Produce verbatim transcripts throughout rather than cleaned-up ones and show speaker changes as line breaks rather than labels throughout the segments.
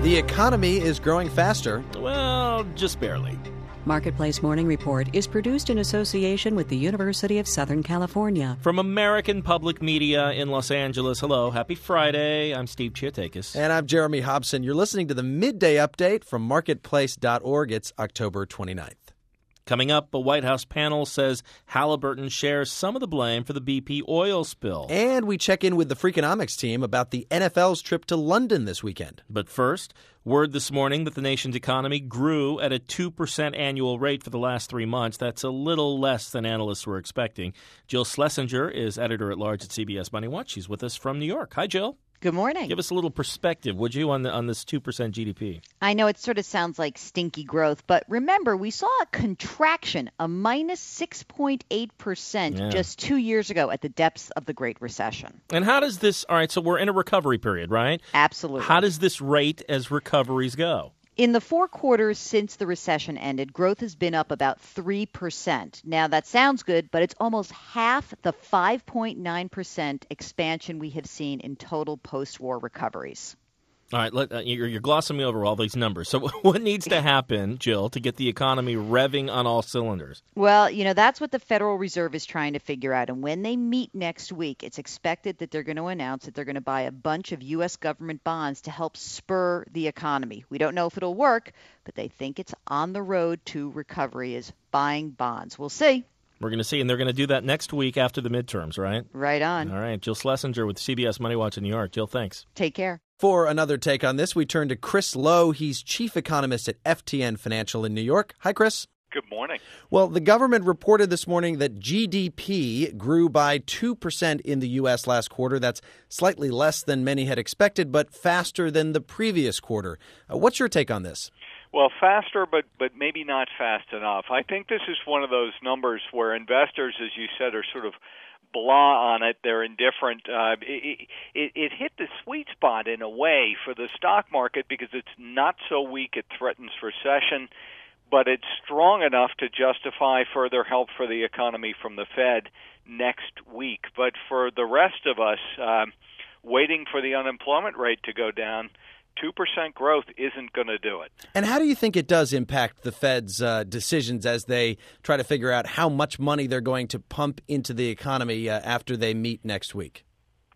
The economy is growing faster.
Well, just barely.
Marketplace Morning Report is produced in association with the University of Southern California.
From American Public Media in Los Angeles, hello, happy Friday. I'm Steve Chiatakis.
And I'm Jeremy Hobson. You're listening to the Midday Update from marketplace dot org. It's October twenty-ninth.
Coming up, a White House panel says Halliburton shares some of the blame for the B P oil spill.
And we check in with the Freakonomics team about the N F L's trip to London this weekend.
But first, word this morning that the nation's economy grew at a two percent annual rate for the last three months. That's a little less than analysts were expecting. Jill Schlesinger is editor-at-large at C B S Money Watch. She's with us from New York. Hi, Jill.
Good morning.
Give us a little perspective, would you, on the, on this two percent G D P?
I know it sort of sounds like stinky growth, but remember, we saw a contraction, a minus six point eight percent
Yeah.
just two years ago at the depths of the Great Recession.
And how does this – all right, so we're in a recovery period, right?
Absolutely.
How does this rate as recoveries go?
In the four quarters since the recession ended, growth has been up about three percent. Now, that sounds good, but it's almost half the five point nine percent expansion we have seen in total post-war recoveries.
All right, let, uh, you're, you're glossing me over all these numbers. So what needs to happen, Jill, to get the economy revving on all cylinders?
Well, you know, that's what the Federal Reserve is trying to figure out. And when they meet next week, it's expected that they're going to announce that they're going to buy a bunch of U S government bonds to help spur the economy. We don't know if it'll work, but they think it's on the road to recovery is buying bonds. We'll see.
We're going to see, and they're going to do that next week after the midterms, right?
Right on.
All right, Jill Schlesinger with C B S Money Watch in New York. Jill, thanks.
Take care.
For another take on this, we turn to Chris Lowe. He's chief economist at F T N Financial in New York. Hi, Chris.
Good morning.
Well, the government reported this morning that G D P grew by two percent in the U S last quarter. That's slightly less than many had expected, but faster than the previous quarter. Uh, what's your take on this?
Well, faster, but but maybe not fast enough. I think this is one of those numbers where investors, as you said, are sort of blah on it. They're indifferent. Uh, it, it, it hit the sweet spot in a way for the stock market because it's not so weak it threatens recession, but it's strong enough to justify further help for the economy from the Fed next week. But for the rest of us, um, waiting for the unemployment rate to go down, two percent growth isn't going to do it.
And how do you think it does impact the Fed's uh, decisions as they try to figure out how much money they're going to pump into the economy uh, after they meet next week?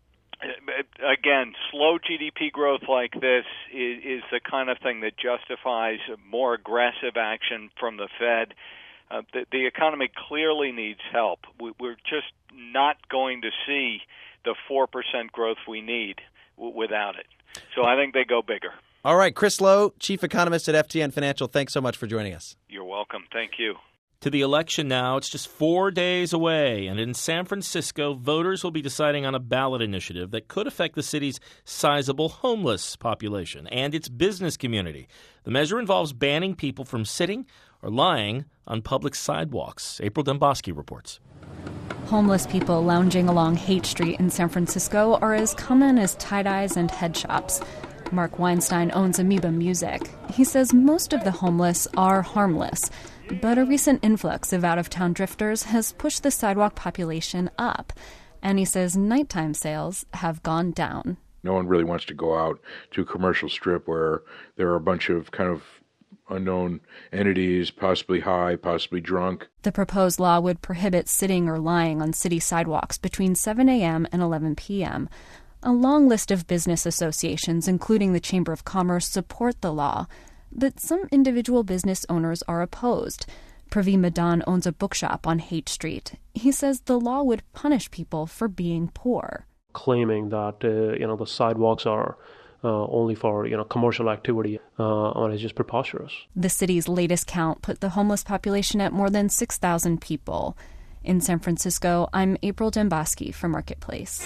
Again, slow G D P growth like this is, is the kind of thing that justifies more aggressive action from the Fed. Uh, the, the economy clearly needs help. We, we're just not going to see the four percent growth we need w- without it. So I think they go bigger.
All right, Chris Lowe, chief economist at F T N Financial. Thanks so much for joining us.
You're welcome. Thank you.
To the election now, it's just four days away, and in San Francisco, voters will be deciding on a ballot initiative that could affect the city's sizable homeless population and its business community. The measure involves banning people from sitting or lying on public sidewalks. April Dembosky reports.
Homeless people lounging along Haight Street in San Francisco are as common as tie-dyes and head shops. Mark Weinstein owns Amoeba Music. He says most of the homeless are harmless, but a recent influx of out-of-town drifters has pushed the sidewalk population up. And he says nighttime sales have gone down.
No one really wants to go out to a commercial strip where there are a bunch of kind of unknown entities, possibly high, possibly drunk.
The proposed law would prohibit sitting or lying on city sidewalks between seven a.m. and eleven p.m. A long list of business associations, including the Chamber of Commerce, support the law, but some individual business owners are opposed. Praveen Madan owns a bookshop on Haight Street. He says the law would punish people for being poor.
Claiming that uh, you know the sidewalks are Uh, only for you know commercial activity, uh, and it's just preposterous.
The city's latest count put the homeless population at more than six thousand people. In San Francisco, I'm April Dembosky for Marketplace.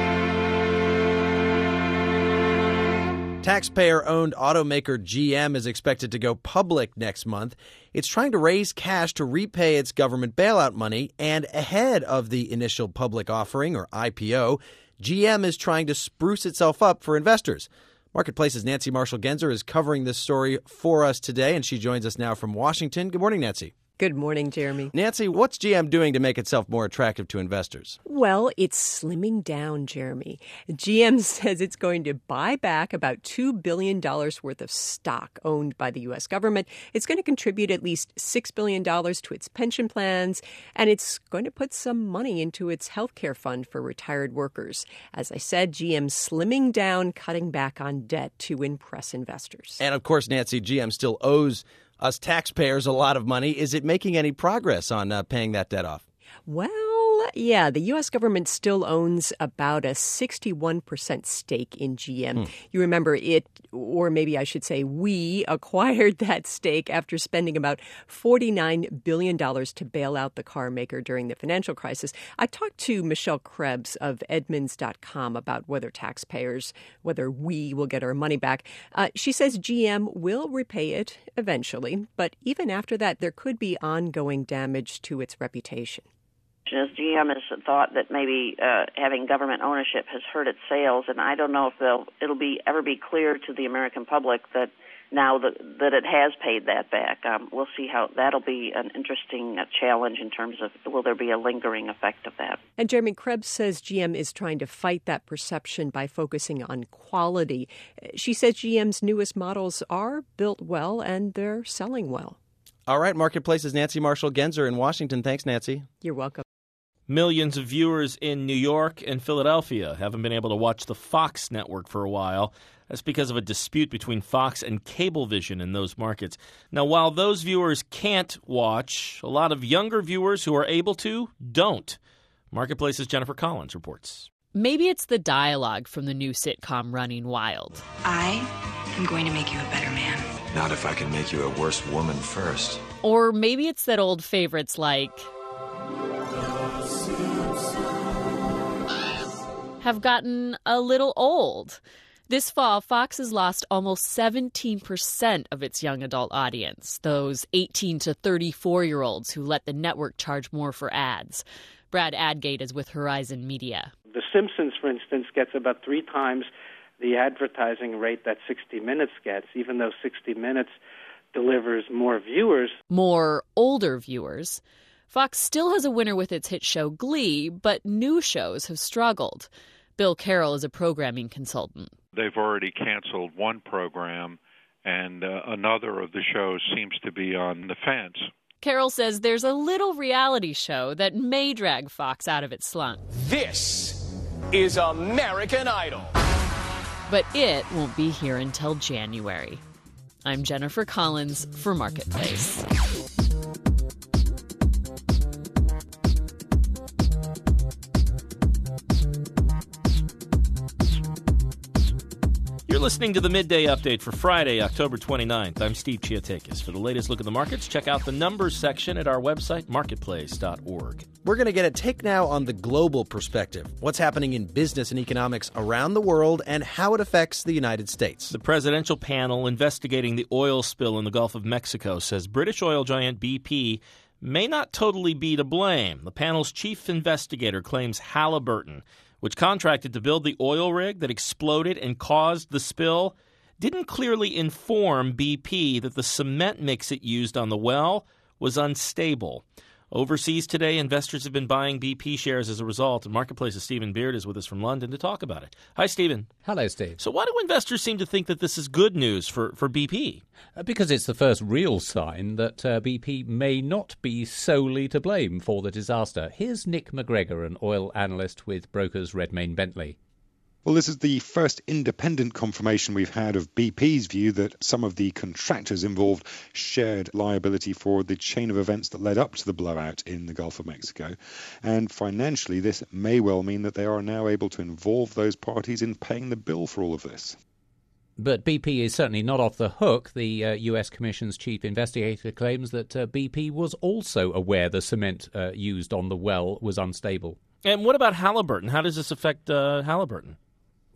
Taxpayer-owned automaker G M is expected to go public next month. It's trying to raise cash to repay its government bailout money, and ahead of the initial public offering, or I P O, G M is trying to spruce itself up for investors. Marketplace's Nancy Marshall-Genzer is covering this story for us today, and she joins us now from Washington. Good morning, Nancy.
Good morning, Jeremy.
Nancy, what's G M doing to make itself more attractive to investors?
Well, it's slimming down, Jeremy. G M says it's going to buy back about two billion dollars worth of stock owned by the U S government. It's going to contribute at least six billion dollars to its pension plans, and it's going to put some money into its health care fund for retired workers. As I said, G M's slimming down, cutting back on debt to impress investors.
And of course, Nancy, G M still owes us taxpayers a lot of money. Is it making any progress on uh, paying that debt off?
Well, yeah, the U S government still owns about a sixty-one percent stake in G M. Hmm. You remember it, or maybe I should say we, acquired that stake after spending about forty-nine billion dollars to bail out the car maker during the financial crisis. I talked to Michelle Krebs of Edmunds dot com about whether taxpayers, whether we will get our money back. Uh, she says G M will repay it eventually, but even after that, there could be ongoing damage to its reputation.
As G M has thought that maybe uh, having government ownership has hurt its sales, and I don't know if they'll, it'll be ever be clear to the American public that now that, that it has paid that back. Um, we'll see how that'll be an interesting uh, challenge in terms of will there be a lingering effect of that.
And Jeremy Krebs says G M is trying to fight that perception by focusing on quality. She says G M's newest models are built well and they're selling well.
All right, Marketplace's Nancy Marshall-Genzer in Washington. Thanks, Nancy.
You're welcome.
Millions of viewers in New York and Philadelphia haven't been able to watch the Fox network for a while. That's because of a dispute between Fox and Cablevision in those markets. Now, while those viewers can't watch, a lot of younger viewers who are able to don't. Marketplace's Jennifer Collins reports.
Maybe it's the dialogue from the new sitcom Running Wild.
I am going to make you a better man.
Not if I can make you a worse woman first.
Or maybe it's that old favorites like have gotten a little old. This fall, Fox has lost almost seventeen percent of its young adult audience, those eighteen to thirty-four-year-olds who let the network charge more for ads. Brad Adgate is with Horizon Media.
The Simpsons, for instance, gets about three times the advertising rate that sixty minutes gets, even though sixty minutes delivers more viewers.
More older viewers. Fox still has a winner with its hit show Glee, but new shows have struggled. Bill Carroll is a programming consultant.
They've already canceled one program, and uh, another of the shows seems to be on the fence.
Carroll says there's a little reality show that may drag Fox out of its slump.
This is American Idol.
But it won't be here until January. I'm Jennifer Collins for Marketplace.
You're listening to the Midday Update for Friday, October twenty-ninth. I'm Steve Chiotakis. For the latest look at the markets, check out the numbers section at our website, marketplace dot org.
We're going to get a take now on the global perspective, what's happening in business and economics around the world and how it affects the United States.
The presidential panel investigating the oil spill in the Gulf of Mexico says British oil giant B P may not totally be to blame. The panel's chief investigator claims Halliburton, which contracted to build the oil rig that exploded and caused the spill, didn't clearly inform B P that the cement mix it used on the well was unstable. Overseas today, investors have been buying B P shares as a result, and Marketplace's Stephen Beard is with us from London to talk about it. Hi, Stephen.
Hello, Steve.
So why do investors seem to think that this is good news for, for B P?
Uh, because it's the first real sign that uh, B P may not be solely to blame for the disaster. Here's Nick McGregor, an oil analyst with brokers Redmayne Bentley.
Well, this is the first independent confirmation we've had of B P's view that some of the contractors involved shared liability for the chain of events that led up to the blowout in the Gulf of Mexico. And financially, this may well mean that they are now able to involve those parties in paying the bill for all of this.
But B P is certainly not off the hook. The uh, U S Commission's chief investigator claims that uh, B P was also aware the cement uh, used on the well was unstable.
And what about Halliburton? How does this affect uh, Halliburton?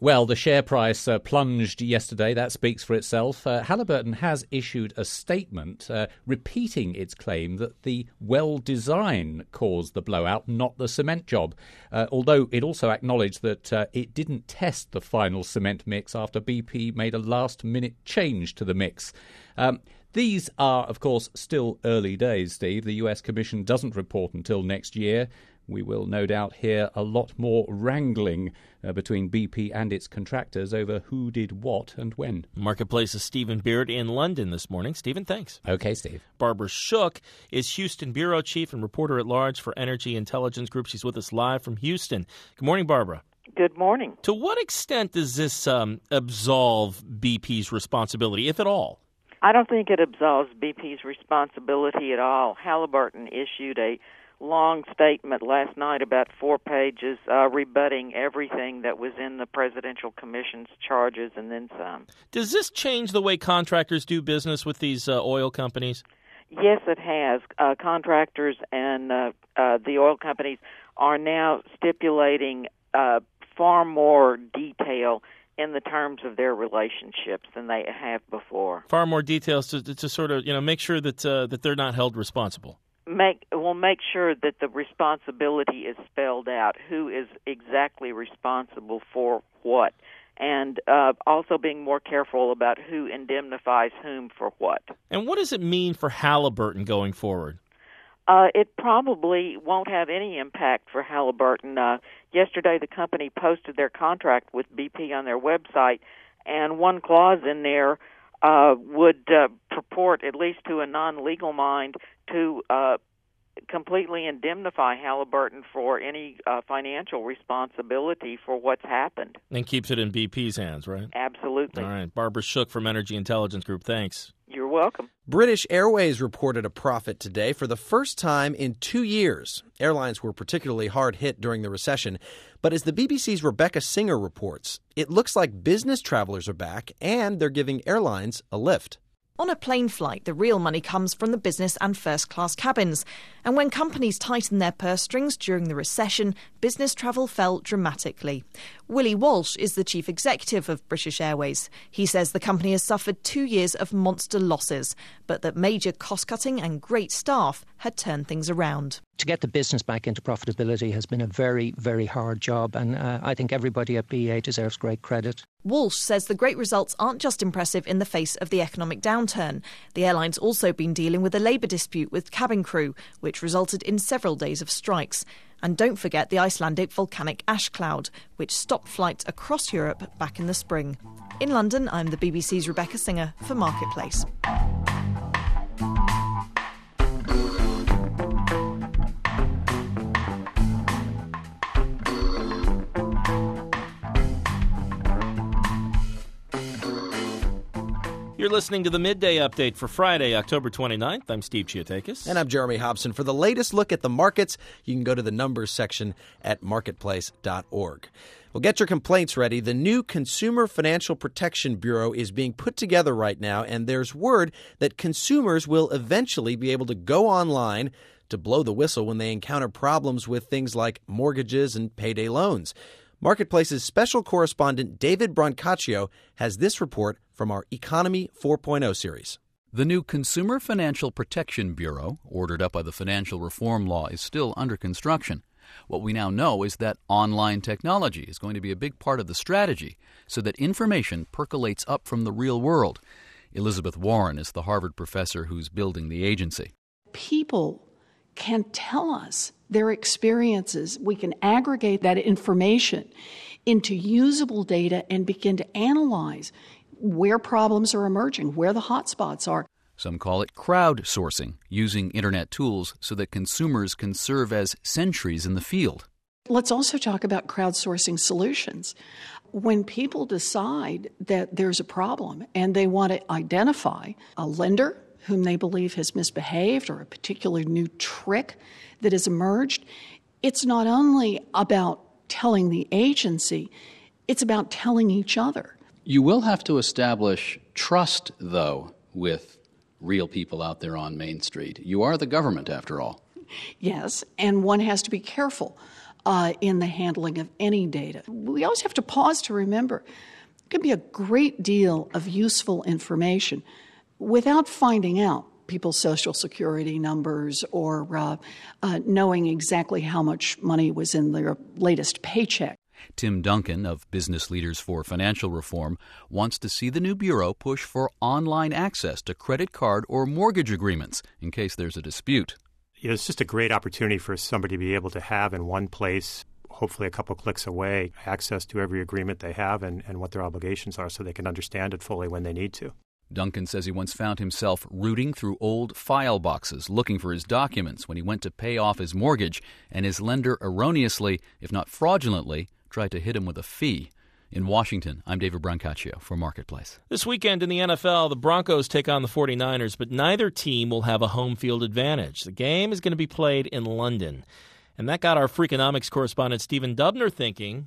Well, the share price uh, plunged yesterday. That speaks for itself. Uh, Halliburton has issued a statement uh, repeating its claim that the well design caused the blowout, not the cement job, uh, although it also acknowledged that uh, it didn't test the final cement mix after B P made a last-minute change to the mix. Um, These are, of course, still early days, Steve. The U S Commission doesn't report until next year. We will no doubt hear a lot more wrangling uh, between B P and its contractors over who did what and when.
Marketplace's Stephen Beard in London this morning. Stephen, thanks.
Okay, Steve.
Barbara Shook is Houston Bureau Chief and Reporter at Large for Energy Intelligence Group. She's with us live from Houston. Good morning, Barbara.
Good morning.
To what extent does this um, absolve B P's responsibility, if at all?
I don't think it absolves B P's responsibility at all. Halliburton issued a long statement last night, about four pages, uh, rebutting everything that was in the Presidential Commission's charges and then some.
Does this change the way contractors do business with these uh, oil companies?
Yes, it has. Uh, contractors and uh, uh, the oil companies are now stipulating uh, far more detail in the terms of their relationships than they have before.
Far more details to, to sort of, you know, make sure that uh, that they're not held responsible.
Make will make sure that the responsibility is spelled out. Who is exactly responsible for what, and uh, also being more careful about who indemnifies whom for what.
And what does it mean for Halliburton going forward?
Uh, it probably won't have any impact for Halliburton. Uh, yesterday, the company posted their contract with B P on their website, and one clause in there uh, would uh, purport, at least to a non-legal mind, to uh, completely indemnify Halliburton for any uh, financial responsibility for what's happened.
And keeps it in B P's hands, right?
Absolutely.
All right. Barbara Shook from Energy Intelligence Group, thanks.
You're welcome.
British Airways reported a profit today for the first time in two years. Airlines were particularly hard hit during the recession. But as the B B C's Rebecca Singer reports, it looks like business travelers are back and they're giving airlines a lift.
On a plane flight, the real money comes from the business and first-class cabins. And when companies tightened their purse strings during the recession, business travel fell dramatically. Willie Walsh is the chief executive of British Airways. He says the company has suffered two years of monster losses, but that major cost-cutting and great staff had turned things around.
To get the business back into profitability has been a very, very hard job, and uh, I think everybody at B A deserves great credit.
Walsh says the great results aren't just impressive in the face of the economic downturn. The airline's also been dealing with a labour dispute with cabin crew, which resulted in several days of strikes. And don't forget the Icelandic volcanic ash cloud, which stopped flights across Europe back in the spring. In London, I'm the B B C's Rebecca Singer for Marketplace.
You're listening to the Midday Update for Friday, October twenty-ninth. I'm Steve Chiotakis.
And I'm Jeremy Hobson. For the latest look at the markets, you can go to the numbers section at marketplace dot org. Well, get your complaints ready. The new Consumer Financial Protection Bureau is being put together right now, and there's word that consumers will eventually be able to go online to blow the whistle when they encounter problems with things like mortgages and payday loans. Marketplace's special correspondent David Brancaccio has this report from our Economy four point oh series.
The new Consumer Financial Protection Bureau, ordered up by the financial reform law, is still under construction. What we now know is that online technology is going to be a big part of the strategy so that information percolates up from the real world. Elizabeth Warren is the Harvard professor who's building the agency.
People can tell us their experiences. We can aggregate that information into usable data and begin to analyze where problems are emerging, where the hot spots are.
Some call it crowdsourcing, using Internet tools so that consumers can serve as sentries in the field.
Let's also talk about crowdsourcing solutions. When people decide that there's a problem and they want to identify a lender whom they believe has misbehaved or a particular new trick that has emerged, it's not only about telling the agency, it's about telling each other.
You will have to establish trust, though, with real people out there on Main Street. You are the government, after all.
Yes, and one has to be careful uh, in the handling of any data. We always have to pause to remember there can be a great deal of useful information without finding out people's social security numbers or uh, uh, knowing exactly how much money was in their latest paycheck.
Tim Duncan of Business Leaders for Financial Reform wants to see the new bureau push for online access to credit card or mortgage agreements in case there's a dispute.
You know, it's just a great opportunity for somebody to be able to have in one place, hopefully a couple clicks away, access to every agreement they have and, and what their obligations are so they can understand it fully when they need to.
Duncan says he once found himself rooting through old file boxes looking for his documents when he went to pay off his mortgage, and his lender erroneously, if not fraudulently, tried to hit him with a fee. In Washington, I'm David Brancaccio for Marketplace.
This weekend in the N F L, the Broncos take on the forty-niners, but neither team will have a home field advantage. The game is going to be played in London. And that got our Freakonomics correspondent Stephen Dubner thinking.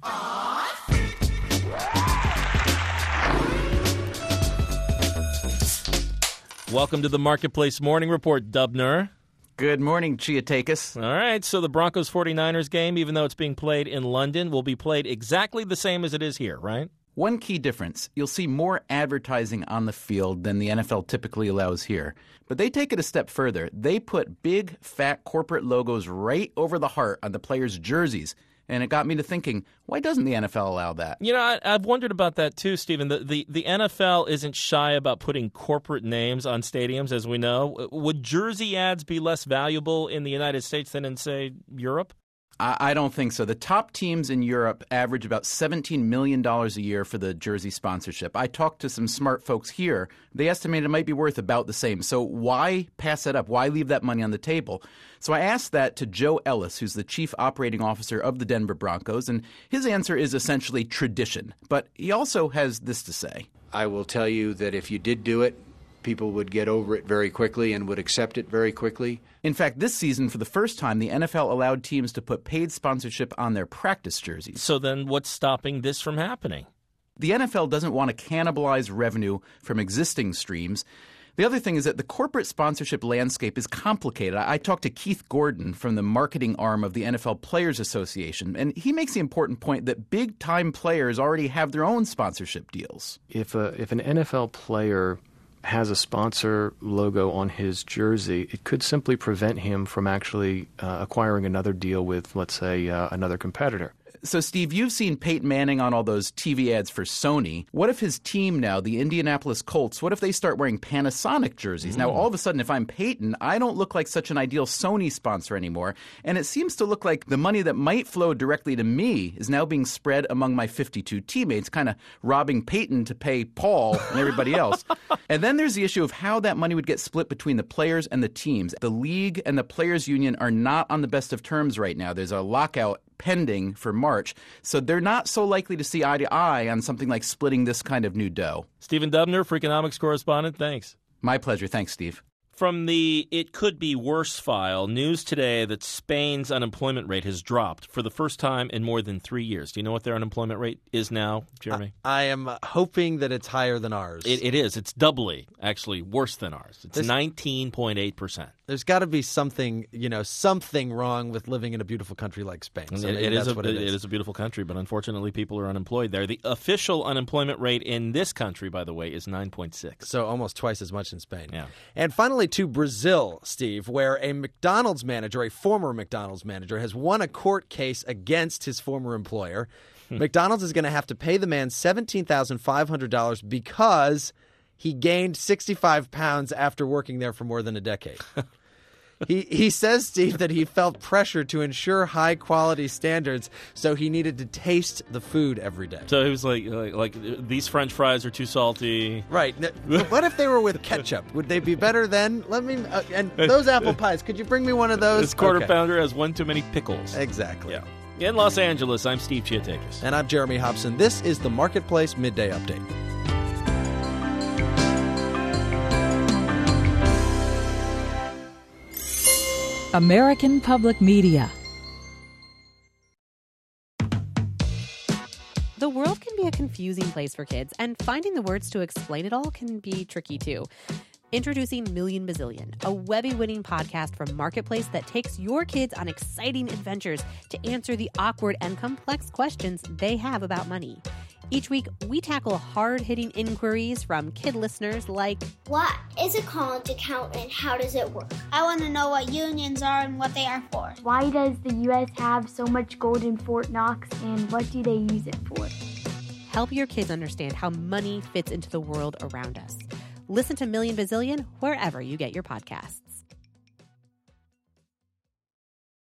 Welcome to the Marketplace Morning Report, Dubner.
Good morning, Chiatakis.
All right, so the Broncos forty-niners game, even though it's being played in London, will be played exactly the same as it is here, right?
One key difference, you'll see more advertising on the field than the N F L typically allows here. But they take it a step further. They put big, fat corporate logos right over the heart on the players' jerseys. And it got me to thinking, why doesn't the N F L allow that?
You know, I, I've wondered about that too, Stephen. The, the the N F L isn't shy about putting corporate names on stadiums, as we know. Would jersey ads be less valuable in the United States than in, say, Europe?
I, I don't think so. The top teams in Europe average about seventeen million dollars a year for the jersey sponsorship. I talked to some smart folks here. They estimate it might be worth about the same. So why pass it up? Why leave that money on the table? So I asked that to Joe Ellis, who's the chief operating officer of the Denver Broncos, and his answer is essentially tradition. But he also has this to say.
I will tell you that if you did do it, people would get over it very quickly and would accept it very quickly.
In fact, this season, for the first time, the N F L allowed teams to put paid sponsorship on their practice jerseys.
So then what's stopping this from happening?
The N F L doesn't want to cannibalize revenue from existing streams. The other thing is that the corporate sponsorship landscape is complicated. I talked to Keith Gordon from the marketing arm of the N F L Players Association, and he makes the important point that big-time players already have their own sponsorship deals.
If a, if an N F L player has a sponsor logo on his jersey, it could simply prevent him from actually uh, acquiring another deal with, let's say, uh, another competitor.
So, Steve, you've seen Peyton Manning on all those T V ads for Sony. What if his team now, the Indianapolis Colts, what if they start wearing Panasonic jerseys? Mm. Now, all of a sudden, if I'm Peyton, I don't look like such an ideal Sony sponsor anymore. And it seems to look like the money that might flow directly to me is now being spread among my fifty-two teammates, kind of robbing Peyton to pay Paul and everybody else. And then there's the issue of how that money would get split between the players and the teams. The league and the players' union are not on the best of terms right now. There's a lockout pending for March, so they're not so likely to see eye to eye on something like splitting this kind of new dough.
Stephen Dubner, Freakonomics correspondent, thanks.
My pleasure. Thanks, Steve.
From the It Could Be Worse file, news today that Spain's unemployment rate has dropped for the first time in more than three years. Do you know what their unemployment rate is now, Jeremy?
I, I am hoping that it's higher than ours.
It, it is. It's doubly, actually, worse than ours. It's this, nineteen point eight percent.
There's got to be something, you know, something wrong with living in a beautiful country like Spain. So
it, it, is a,
what it,
it
is.
It is a beautiful country, but unfortunately people are unemployed there. The official unemployment rate in this country, by the way, is nine point six.
So almost twice as much in Spain.
Yeah.
And finally to Brazil, Steve, where a McDonald's manager, a former McDonald's manager, has won a court case against his former employer. McDonald's is going to have to pay the man seventeen thousand five hundred dollars because he gained sixty-five pounds after working there for more than a decade. He he says, Steve, that he felt pressure to ensure high quality standards, so he needed to taste the food every day.
So he was like, like, like these French fries are too salty.
Right. But what if they were with ketchup? Would they be better then? Let me. Uh, and those apple pies, could you bring me one of those?
This quarter
okay.
pounder has one too many pickles.
Exactly.
Yeah. In Los Angeles, I'm Steve Chiatakis.
And I'm Jeremy Hobson. This is the Marketplace Midday Update.
American Public Media.
The world can be a confusing place for kids, and finding the words to explain it all can be tricky too.
Introducing Million Bazillion, a Webby-winning podcast from Marketplace that takes your kids on exciting adventures to answer the awkward and complex questions they have about money. Each week, we tackle hard-hitting inquiries from kid listeners like,
what is a college account and how does it work? I want to know what unions are and what they are for.
Why does the U S have so much gold in Fort Knox and what do they use it for?
Help your kids understand how money fits into the world around us. Listen to Million Bazillion wherever you get your podcasts.